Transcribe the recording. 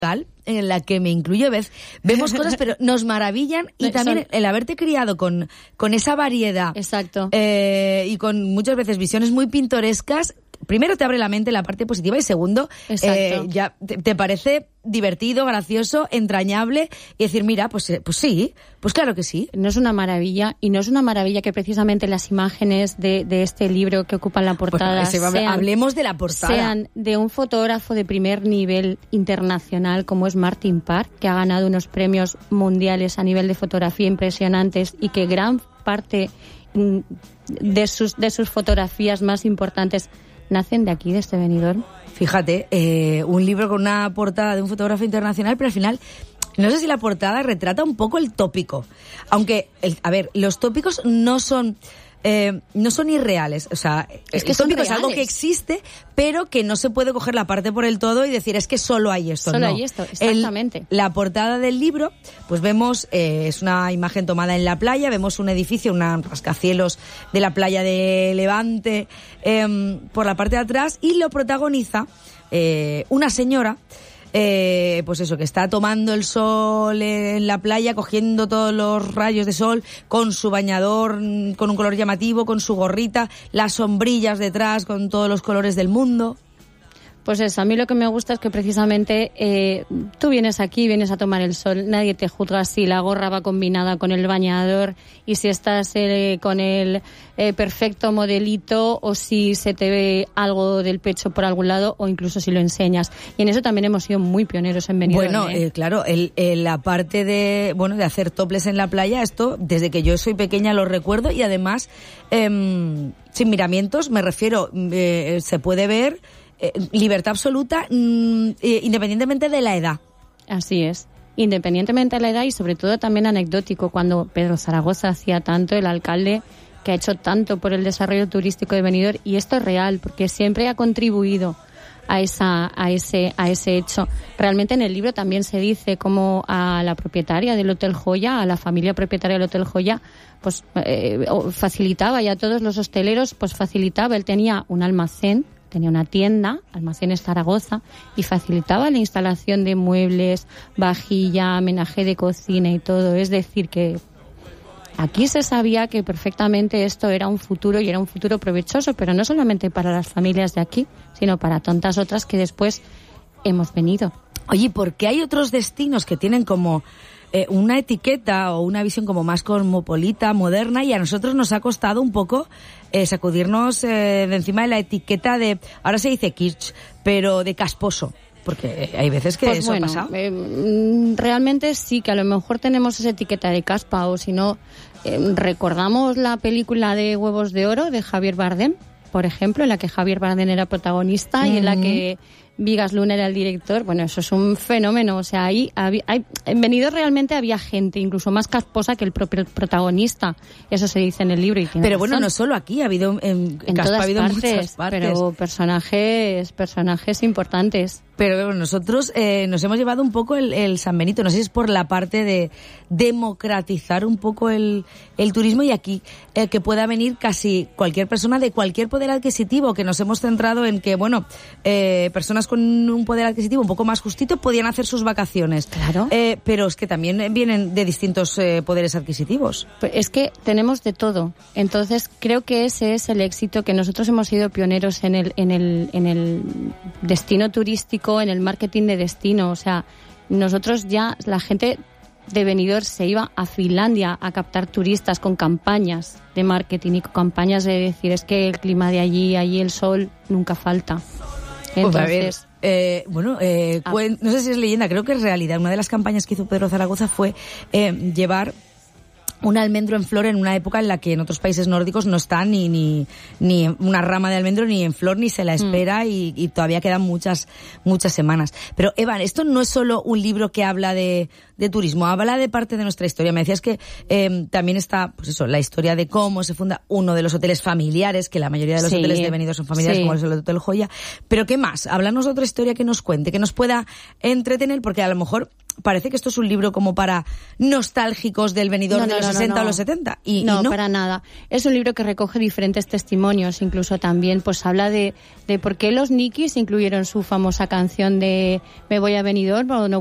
en la que me incluyo, vemos cosas, pero nos maravillan, y también el haberte criado con esa variedad. Exacto. Y con muchas veces visiones muy pintorescas. Primero te abre la mente la parte positiva, y segundo, ya te parece divertido, gracioso, entrañable, y decir, mira, pues sí, pues claro que sí. No es una maravilla, y no es una maravilla que precisamente las imágenes de este libro que ocupan la portada hablemos de la portada. Sean de un fotógrafo de primer nivel internacional como es Martin Parr, que ha ganado unos premios mundiales a nivel de fotografía impresionantes, y que gran parte de sus fotografías más importantes nacen de aquí, de este Benidorm. Fíjate, un libro con una portada de un fotógrafo internacional, pero al final, no sé si la portada retrata un poco el tópico. Aunque, los tópicos no son irreales. O sea, es que el tópico son es algo que existe, pero que no se puede coger la parte por el todo y decir, es que solo hay esto. Solo hay esto, exactamente. La portada del libro, pues vemos, es una imagen tomada en la playa, vemos un edificio, un rascacielos de la playa de Levante, por la parte de atrás, y lo protagoniza una señora, pues eso, que está tomando el sol en la playa, cogiendo todos los rayos de sol, con su bañador con un color llamativo, con su gorrita, las sombrillas detrás con todos los colores del mundo. Pues eso, a mí lo que me gusta es que precisamente tú vienes aquí, vienes a tomar el sol, nadie te juzga si la gorra va combinada con el bañador, y si estás con el perfecto modelito, o si se te ve algo del pecho por algún lado, o incluso si lo enseñas. Y en eso también hemos sido muy pioneros en Benidorm. Bueno, claro, la parte de hacer topless en la playa, esto desde que yo soy pequeña lo recuerdo, y además sin miramientos, me refiero, se puede ver libertad absoluta, independientemente de la edad. Así es, independientemente de la edad, y sobre todo también anecdótico, cuando Pedro Zaragoza hacía tanto, el alcalde que ha hecho tanto por el desarrollo turístico de Benidorm, y esto es real, porque siempre ha contribuido a ese hecho. Realmente en el libro también se dice cómo a la propietaria del Hotel Joya, a la familia propietaria del Hotel Joya, pues facilitaba, y a todos los hosteleros pues facilitaba. Él tenía un almacén, tenía una tienda, Almacenes Zaragoza, y facilitaba la instalación de muebles, vajilla, menaje de cocina y todo. Es decir, que aquí se sabía que perfectamente esto era un futuro, y era un futuro provechoso, pero no solamente para las familias de aquí, sino para tantas otras que después hemos venido. Oye, ¿por qué hay otros destinos que tienen como una etiqueta o una visión como más cosmopolita, moderna, y a nosotros nos ha costado un poco sacudirnos de encima de la etiqueta de, ahora se dice kitsch, pero de casposo? Porque hay veces que eso ha pasado. Realmente sí, que a lo mejor tenemos esa etiqueta de caspa, o si no, recordamos la película de Huevos de Oro de Javier Bardem, por ejemplo, en la que Javier Bardem era protagonista, y en la que Vigas Luna era el director. Bueno, eso es un fenómeno. O sea, en Benidorm realmente había gente incluso más casposa que el propio protagonista. Eso se dice en el libro. Pero razón. Bueno, no solo aquí, ha habido en caspa, ha habido partes, muchas partes. Pero personajes importantes. Pero nosotros nos hemos llevado un poco el San Benito. No sé si es por la parte de democratizar un poco el turismo, y aquí que pueda venir casi cualquier persona de cualquier poder adquisitivo, que nos hemos centrado en que, personas con un poder adquisitivo un poco más justito podían hacer sus vacaciones. Claro. Pero es que también vienen de distintos poderes adquisitivos. Pues es que tenemos de todo. Entonces creo que ese es el éxito, que nosotros hemos sido pioneros en el destino turístico, en el marketing de destino. O sea, nosotros ya, la gente de Benidorm se iba a Finlandia a captar turistas con campañas de marketing y con campañas de decir, es que el clima de allí el sol nunca falta. Entonces, no sé si es leyenda, creo que es realidad. Una de las campañas que hizo Pedro Zaragoza fue llevar un almendro en flor en una época en la que en otros países nórdicos no está ni una rama de almendro ni en flor, ni se la espera, y todavía quedan muchas semanas. Pero Eva, esto no es solo un libro que habla de turismo, habla de parte de nuestra historia. Me decías que también está, pues eso, la historia de cómo se funda uno de los hoteles familiares, que la mayoría de los hoteles de Benidorm son familiares, como es el Hotel Joya. Pero ¿qué más? Háblanos de otra historia que nos cuente, que nos pueda entretener, porque a lo mejor parece que esto es un libro como para nostálgicos del Benidorm de los 60 o los 70. Y no, para nada. Es un libro que recoge diferentes testimonios, incluso también pues habla de por qué los Nikis incluyeron su famosa canción de Me voy a Benidorm o no